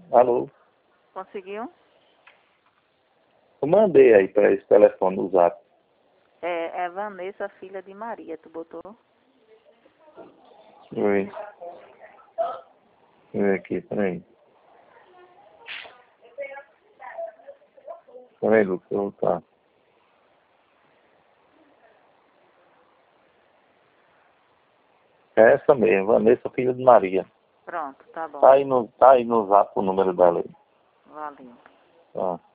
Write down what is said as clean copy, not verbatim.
Alô? Conseguiu? Eu mandei aí para esse telefone no Zap. É Vanessa, filha de Maria, tu botou? Oi. Deixa eu ver aqui, peraí. Peraí, Lucas, eu vou voltar. É essa mesmo, Vanessa, filha de Maria. Pronto, tá bom. Tá aí no Zap o número dela aí. Valeu. Tá.